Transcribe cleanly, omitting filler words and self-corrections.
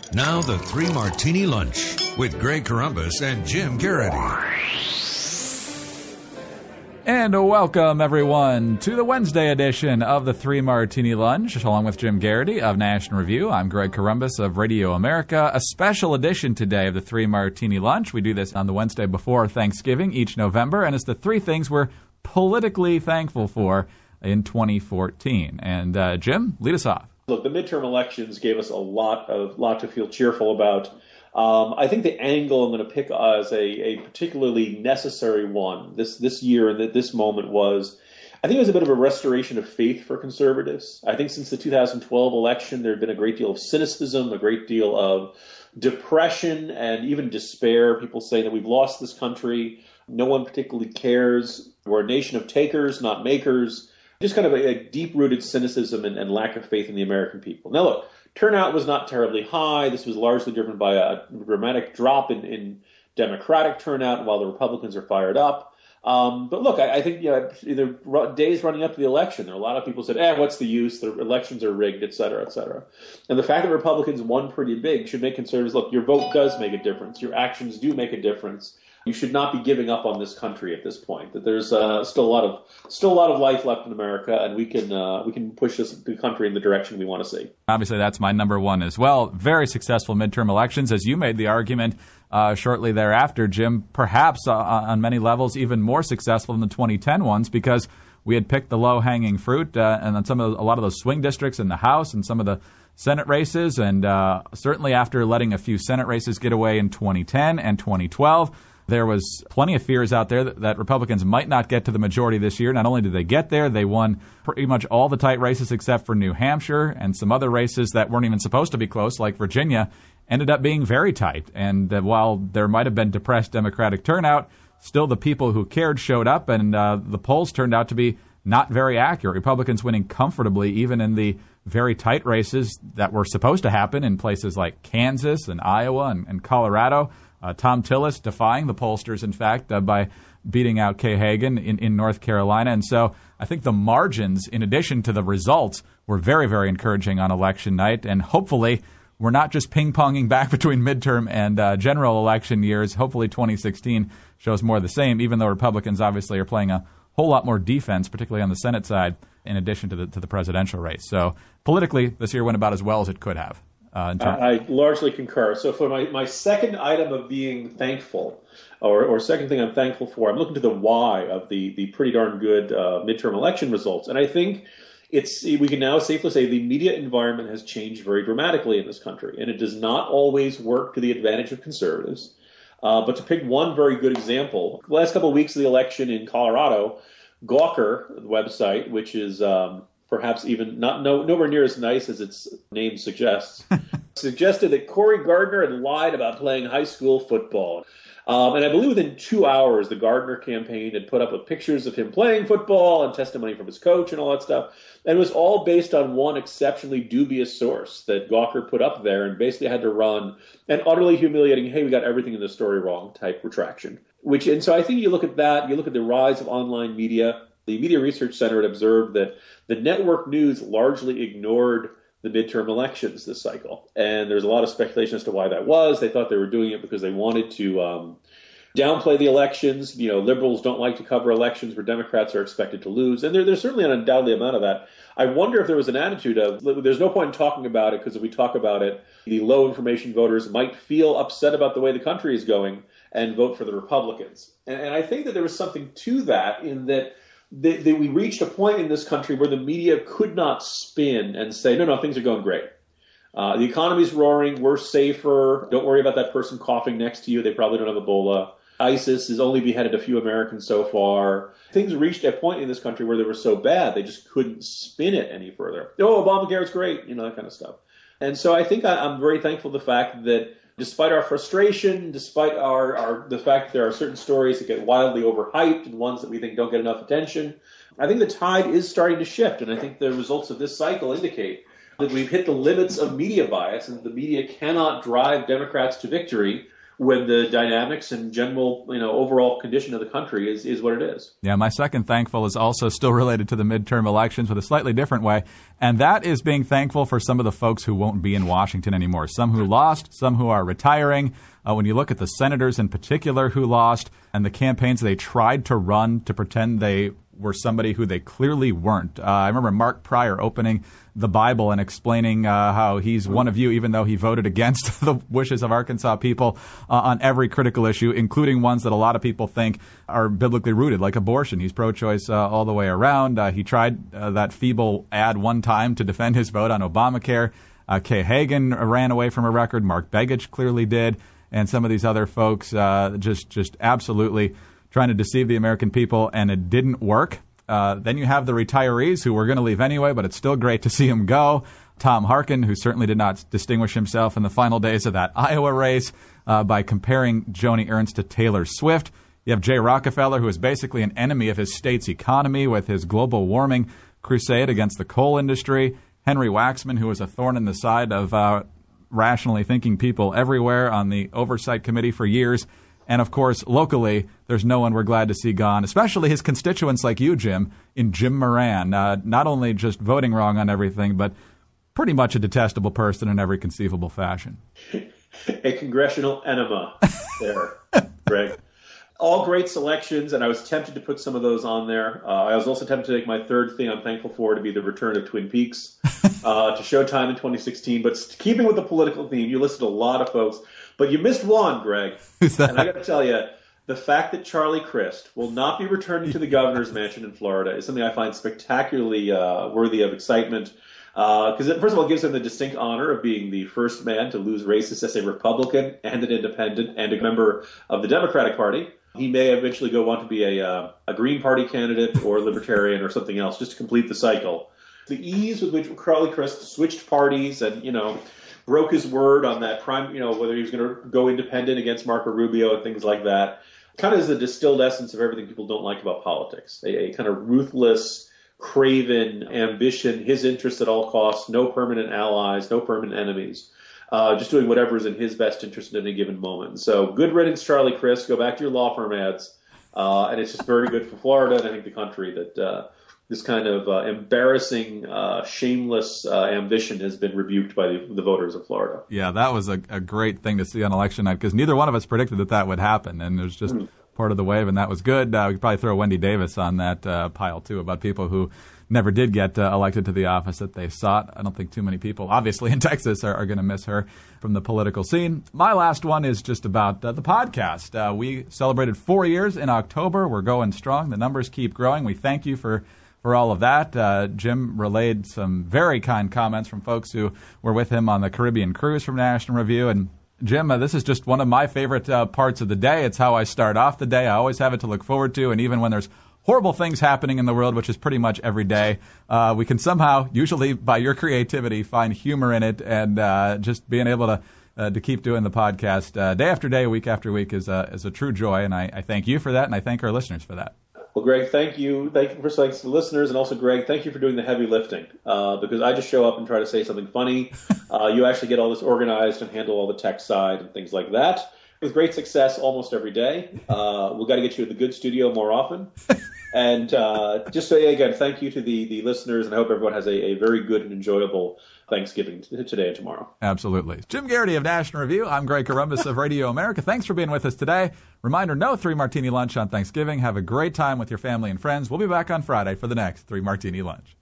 Now the Three Martini Lunch with Greg Corombos and Jim Garrity. And welcome, everyone, to the Wednesday edition of the Three Martini Lunch, along with Jim Garrity of National Review. I'm Greg Corombos of Radio America. A special edition today of the Three Martini Lunch. We do this on the Wednesday before Thanksgiving each November, and it's the three things we're politically thankful for in 2014. And Jim, lead us off. Look, the midterm elections gave us a lot to feel cheerful about. I think the angle I'm going to pick as a particularly necessary one this year and this moment was, I think it was a bit of a restoration of faith for conservatives. I think since the 2012 election, there had been a great deal of cynicism, a great deal of depression, and even despair. People say that we've lost this country. No one particularly cares. We're a nation of takers, not makers. Just kind of a deep-rooted cynicism and lack of faith in the American people. Now, look, turnout was not terribly high. This was largely driven by a dramatic drop in Democratic turnout while the Republicans are fired up. But look, I think either days running up to the election, there were a lot of people who said, what's the use? The elections are rigged, et cetera, et cetera. And the fact that Republicans won pretty big should make conservatives, look, your vote does make a difference. Your actions do make a difference. You should not be giving up on this country at this point. That there's still a lot of life left in America, and we can push the country in the direction we want to see. Obviously, that's my number one as well. Very successful midterm elections, as you made the argument shortly thereafter, Jim. Perhaps on many levels even more successful than the 2010 ones because we had picked the low-hanging fruit, and on a lot of those swing districts in the House and some of the Senate races, and certainly after letting a few Senate races get away in 2010 and 2012. There was plenty of fears out there that Republicans might not get to the majority this year. Not only did they get there, they won pretty much all the tight races except for New Hampshire, and some other races that weren't even supposed to be close, like Virginia, ended up being very tight. And while there might have been depressed Democratic turnout, still the people who cared showed up, and the polls turned out to be not very accurate. Republicans winning comfortably even in the very tight races that were supposed to happen in places like Kansas and Iowa and Colorado. Tom Tillis defying the pollsters, in fact, by beating out Kay Hagan in North Carolina. And so I think the margins, in addition to the results, were very, very encouraging on election night. And hopefully we're not just ping-ponging back between midterm and general election years. Hopefully 2016 shows more of the same, even though Republicans obviously are playing a whole lot more defense, particularly on the Senate side, in addition to the presidential race. So politically, this year went about as well as it could have. I largely concur. So for my second item of being thankful, or second thing I'm thankful for, I'm looking to the why of the pretty darn good midterm election results. And I think we can now safely say the media environment has changed very dramatically in this country. And it does not always work to the advantage of conservatives. But to pick one very good example, the last couple of weeks of the election in Colorado, Gawker, the website, which is perhaps even nowhere near as nice as its name suggests, suggested that Cory Gardner had lied about playing high school football. And I believe within 2 hours, the Gardner campaign had put up with pictures of him playing football and testimony from his coach and all that stuff. And it was all based on one exceptionally dubious source that Gawker put up there and basically had to run an utterly humiliating, hey, we got everything in the story wrong type retraction. And so I think you look at that, you look at the rise of online media. The Media Research Center had observed that the network news largely ignored the midterm elections this cycle. And there's a lot of speculation as to why that was. They thought they were doing it because they wanted to downplay the elections. Liberals don't like to cover elections where Democrats are expected to lose. And there's certainly an undoubtedly amount of that. I wonder if there was an attitude of, there's no point in talking about it because if we talk about it, the low information voters might feel upset about the way the country is going and vote for the Republicans. And I think that there was something to that in that we reached a point in this country where the media could not spin and say, no, things are going great. The economy's roaring. We're safer. Don't worry about that person coughing next to you. They probably don't have Ebola. ISIS has only beheaded a few Americans so far. Things reached a point in this country where they were so bad, they just couldn't spin it any further. Oh, Obamacare's great, that kind of stuff. And so I think I'm very thankful for the fact that despite our frustration, despite the fact that there are certain stories that get wildly overhyped and ones that we think don't get enough attention, I think the tide is starting to shift. And I think the results of this cycle indicate that we've hit the limits of media bias and the media cannot drive Democrats to victory when the dynamics and general, overall condition of the country is what it is. Yeah, my second thankful is also still related to the midterm elections with a slightly different way, and that is being thankful for some of the folks who won't be in Washington anymore. Some who lost, some who are retiring. When you look at the senators in particular who lost and the campaigns they tried to run to pretend they were somebody who they clearly weren't. I remember Mark Pryor opening the Bible and explaining how he's one of you, even though he voted against the wishes of Arkansas people on every critical issue, including ones that a lot of people think are biblically rooted, like abortion. He's pro-choice all the way around. He tried that feeble ad one time to defend his vote on Obamacare. Kay Hagan ran away from a record. Mark Begich clearly did. And some of these other folks just absolutely trying to deceive the American people, and it didn't work. Then you have the retirees who were going to leave anyway, but it's still great to see them go. Tom Harkin, who certainly did not distinguish himself in the final days of that Iowa race by comparing Joni Ernst to Taylor Swift. You have Jay Rockefeller, who is basically an enemy of his state's economy with his global warming crusade against the coal industry. Henry Waxman, who was a thorn in the side of rationally thinking people everywhere on the Oversight Committee for years. And, of course, locally, there's no one we're glad to see gone, especially his constituents like you, Jim, in Jim Moran. Not only just voting wrong on everything, but pretty much a detestable person in every conceivable fashion. A congressional enema there, Greg. All great selections, and I was tempted to put some of those on there. I was also tempted to make my third thing I'm thankful for to be the return of Twin Peaks to Showtime in 2016. But keeping with the political theme, you listed a lot of folks, but you missed one, Greg. Who's that? And I got to tell you, the fact that Charlie Crist will not be returning to the governor's mansion in Florida is something I find spectacularly worthy of excitement. Because first of all, it gives him the distinct honor of being the first man to lose races as a Republican and an independent and a member of the Democratic Party. He may eventually go on to be a Green Party candidate or Libertarian or something else, just to complete the cycle. The ease with which Charlie Crist switched parties and, broke his word on that prime, whether he was going to go independent against Marco Rubio and things like that, kind of is the distilled essence of everything people don't like about politics. A kind of ruthless, craven ambition, his interest at all costs, no permanent allies, no permanent enemies. Just doing whatever is in his best interest at any given moment. So good riddance, Charlie Crist. Go back to your law firm ads. And it's just very good for Florida and I think the country that this kind of embarrassing, shameless ambition has been rebuked by the voters of Florida. Yeah, that was a great thing to see on election night because neither one of us predicted that would happen. And it was just part of the wave, and that was good. We could probably throw Wendy Davis on that pile, too, about people who never did get elected to the office that they sought. I don't think too many people, obviously, in Texas are going to miss her from the political scene. My last one is just about the podcast. We celebrated 4 years in October. We're going strong. The numbers keep growing. We thank you for all of that. Jim relayed some very kind comments from folks who were with him on the Caribbean cruise from National Review. And Jim, this is just one of my favorite parts of the day. It's how I start off the day. I always have it to look forward to. And even when there's horrible things happening in the world, which is pretty much every day, we can somehow, usually by your creativity, find humor in it. And just being able to keep doing the podcast day after day, week after week is a true joy. And I thank you for that. And I thank our listeners for that. Well, Greg, thank you. Thank you for thanks to the listeners, and also, Greg, thank you for doing the heavy lifting. Because I just show up and try to say something funny. You actually get all this organized and handle all the tech side and things like that with great success almost every day. We've got to get you in the good studio more often. And just say again, thank you to the listeners, and I hope everyone has a very good and enjoyable Thanksgiving today and tomorrow. Absolutely. Jim Garrity of National Review. I'm Greg Corombos of Radio America. Thanks for being with us today. Reminder, no 3 Martini lunch on Thanksgiving. Have a great time with your family and friends. We'll be back on Friday for the next 3 Martini lunch.